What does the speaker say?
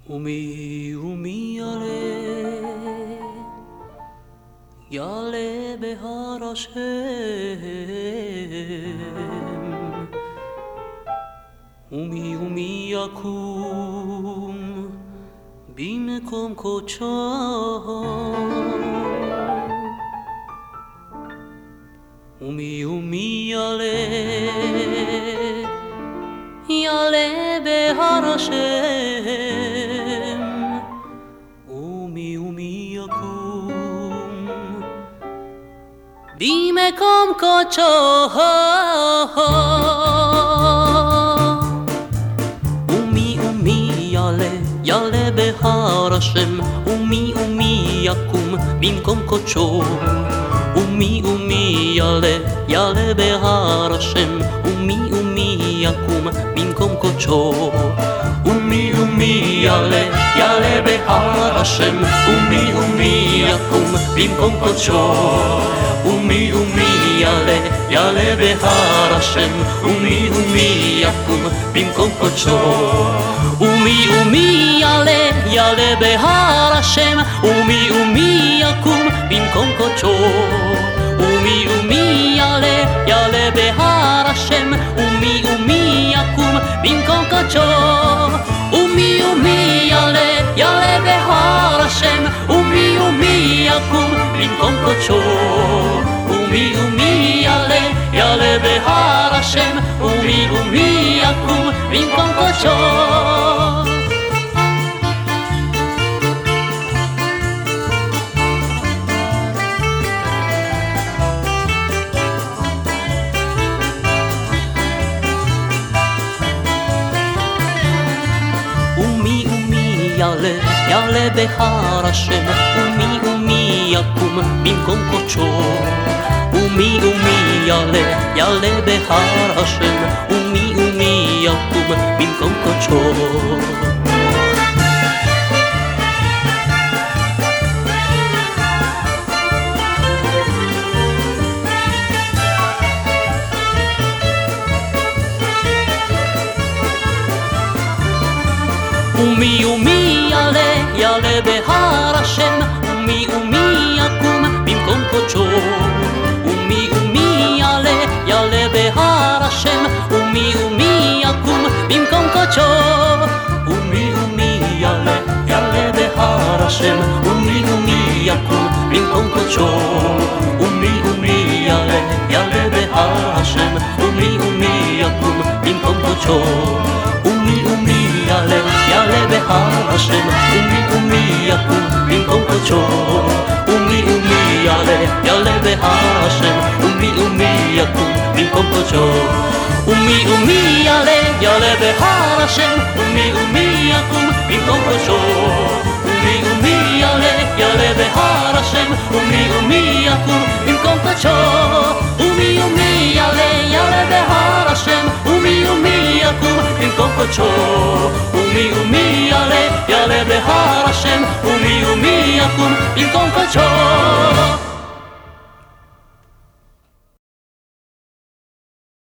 ומי יעלה בהר השם, ומי יקום במקום קודשו, ומי יעלה בהר השם, ומי יקום במקום קודשו, ומי יעלה בהר השם, ומי יקום במקום קודשו, ומי יעלה בהר השם, ומי יקום במקום קודשו, ומי יעלה בהר השם, ומי יקום במקום קודשו, ומי יעלה בהר השם, ומי יקום במקום קודשו, ומי יעלה בהר השם, ומי יקום במקום קודשו, ומי יעלה בהר השם, ומי יקום במקום קודשו, ומי יעלה בהר השם, ומי יקום במקום קודשו, ומי יעלה בהר השם, ומי יקום במקום קודשו. יעלה בהר השם, ומי יקום במקום קודשו, ומי יעלה בהר השם, ומי יקום במקום קודשו, ומי יעלה בהר השם, ומי יקום במקום קודשו, ומי יעלה בהר השם, ומי יקום במקום קודשו, ומי יעלה בהר השם, ומי יקום במקום קודשו, ומי יעלה בהר השם, ומי יקום במקום קודשו, ומי יעלה בהר השם, ומי יקום במקום קודשו, ומי יעלה בהר השם, ומי יקום במקום קודשו, ומי יעלה בהר השם, ומי יקום במקום קודשו, ומי יעלה בהר השם, ומי יקום במקום קודשו, ומי יעלה בהר השם, ומי יקום במקום קודשו, ומי יעלה בהר השם, ומי יקום במקום קודשו.